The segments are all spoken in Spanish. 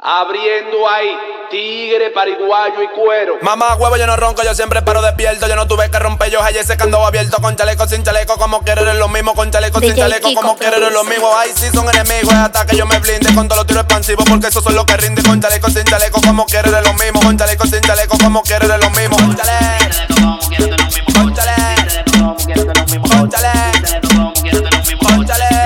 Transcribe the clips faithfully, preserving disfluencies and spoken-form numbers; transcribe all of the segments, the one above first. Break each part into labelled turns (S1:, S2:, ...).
S1: Abriendo ahí, tigre, pariguayo y cuero.
S2: Mamá huevo, yo no ronco, yo siempre paro despierto. Yo no tuve que romper, yo hallé ese candado abierto. Con chaleco, sin chaleco, como quiero eres lo mismo. Con chaleco, sin chaleco, como quiero eres lo mismo. Ay, sí son enemigos, hasta que yo me blinde. Con todos los tiros expansivos, porque esos son los que rinden. Con chaleco, sin chaleco, como quiero eres lo mismo. Con chaleco, sin chaleco, como quiero eres lo mismo. Con chaleco, con chaleco, con chaleco, con chaleco.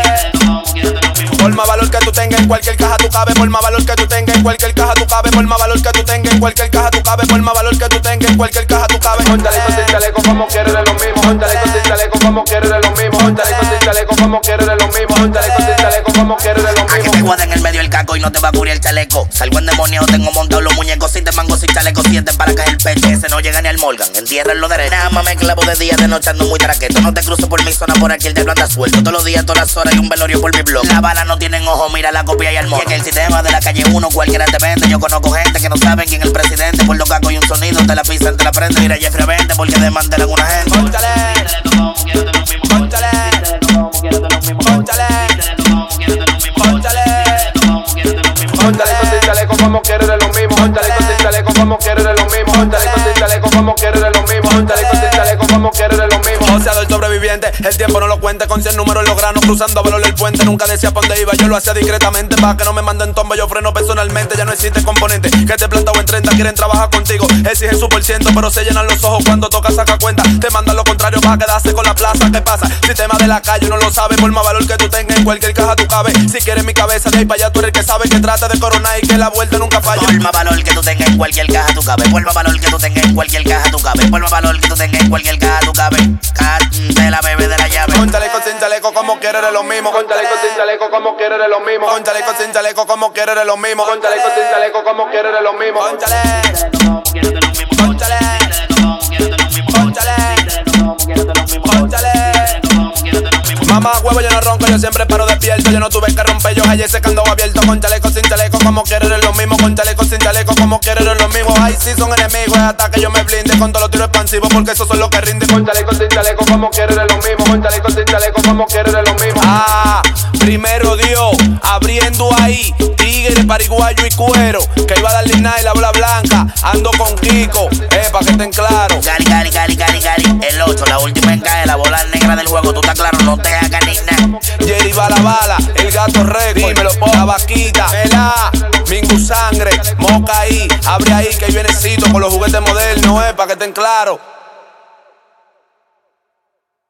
S2: Por más valor que tú tengas en cualquier caja tú cabes. Por más valor que tú tengas en cualquier caja tú cabes. Por más valor que tú tengas en cualquier caja tú cabes. Por más valor que tú tengas en cualquier caja tú cabes.
S1: Con chaleco, sin chaleco, como quieres de lo mismo. Con chaleco, sin chaleco, como quieres de lo mismo. Con chaleco, sin chaleco, como quieres de lo mismo. Con chaleco, sin chaleco, como quieres de lo mismo.
S3: A que te guarda en el medio el caco y no te va a cubrir el chaleco. Salgo en demonio, tengo montado los muñecos. Si te mango sin chaleco, sienten para caer el pecho. Ese no llega ni al Morgan, entiérrenlo derecho. Nada más me clavo de día, de noche ando muy traqueto. No te cruzo por mi zona, por aquí el diablo anda suelto. Todos los días, todas las horas y un velorio por mi blog. Las balas no tienen ojo, mira la copia y el mono. Y en el sistema de la calle uno cualquiera te vende. Yo conozco gente que no saben quién es el presidente. Por los cacos y un sonido, te la pisan, te la prende. Mira Jeffrey vente porque desmantelan una gente.
S2: Cónchale, cónchale, cónchale, cónchale.
S1: Con chaleco, sin chaleco, como quieres de lo mismo. Con chaleco, sin chaleco, como quieres de lo mismo. Con chaleco, sin chaleco, como quieres de lo mismo. Con chaleco, sin chaleco, como quieres de lo mismo.
S2: Joseador sobreviviente, el tiempo no lo cuente. Con cien números en los granos, cruzando a valor el puente. Nunca decía pa' dónde iba, yo lo hacía discretamente. Pa' que no me manden tombo, yo freno personalmente. Ya no existe componente que te plantado en treinta. Quieren trabajar contigo, exigen su por ciento. Pero se llenan los ojos cuando toca saca cuenta. Te mandan lo contrario para quedarse con la plaza. ¿Qué pasa? Sistema de la calle no lo sabe. Por más valor que tú tengas en cualquier caja tú cabes. Si quieres mi cabeza, de ahí para allá tú eres el que sabe. Que trata de coronar y que la vuelta nunca falla.
S3: Por más valor que tú tengas en cualquier caja tú cabes. Por más valor que tú tengas en cualquier caja tú cabes. Por más valor que tú tengas en cualquier caja tú cabes. De la bebé de la llave.
S2: Con chaleco, sin chaleco, como quieres de lo mismo.
S1: Con chaleco, sin chaleco, como quieres de lo mismo.
S2: Con chaleco, sin chaleco, como quieres de lo mismo.
S1: Con chaleco, sin chaleco, como quieres de lo mismo.
S2: Con chaleco, con chaleco, con chaleco, con chaleco. Mamá huevo, yo no ronco, yo siempre paro despierto. Yo no tuve que romper, yo hallé ese candado abierto. Con chaleco, sin chaleco, como quieres eres lo mismo. Con chaleco, sin chaleco, como quieres eres lo mismo. Ay, sí son enemigos, hasta que yo me blinde. Con todos los tiros expansivos, porque esos son los que rinden.
S1: Con chaleco, sin chaleco, como quieres de lo mismo. Con chaleco, sin chaleco, como quieres de lo mismo.
S2: Ah, primero Dios, abriendo ahí, tigre, pariguayo y cuero. Que iba a darle nada y la bola blanca. Ando con Kiko, eh, pa' que estén claros.
S3: Gali, gali, gali, gali, gali. El ocho, la última en cae, la bola negra del juego. Tú estás claro, no te hagas ni nada.
S2: Jerry Bala Bala, el gato récord, dímelo, po, la vaquita, Mela, Mingu Sangre, Moca ahí, abre ahí que hay vienecito con los juguetes modernos, eh, pa' que estén claros.